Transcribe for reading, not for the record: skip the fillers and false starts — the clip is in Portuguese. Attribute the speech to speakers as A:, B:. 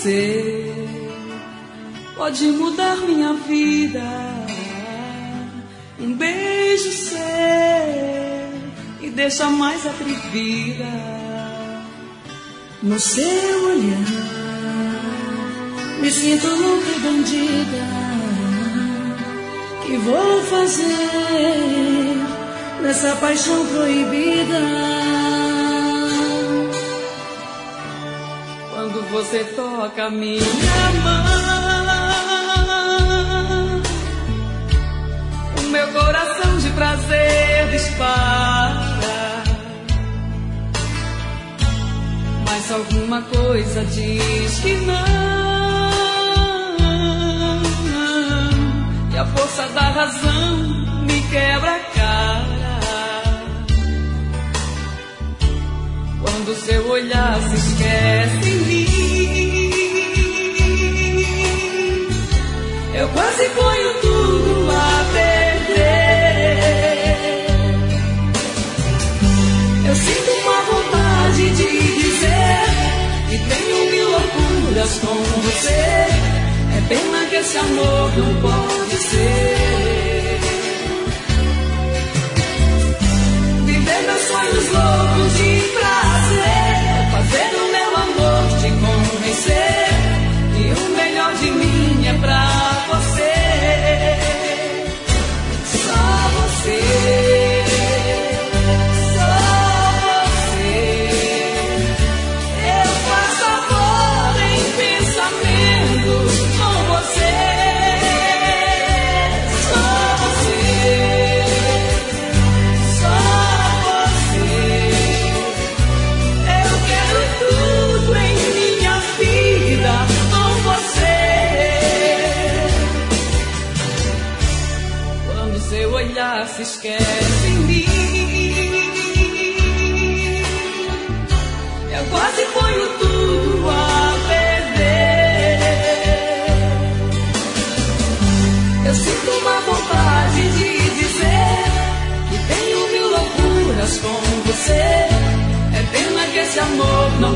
A: você pode mudar minha vida. Um beijo seu me deixa mais atrevida. No seu olhar me sinto louca e bandida. Que vou fazer nessa paixão proibida? Quando você toca minha mão, o meu coração de prazer dispara. Mas alguma coisa diz que não. E a força da razão me quebra a cara. Quando seu olhar se esquece em mim, eu quase ponho tudo a perder. Eu sinto uma vontade de dizer que tenho mil loucuras com você. É pena que esse amor não pode ser. Viver meus sonhos loucos de prazer, fazer o meu amor te convencer que o melhor de mim é pra você. Só você. Se esquece em mim, eu quase ponho tudo a perder. Eu sinto uma vontade de dizer que tenho mil loucuras com você. É pena que esse amor não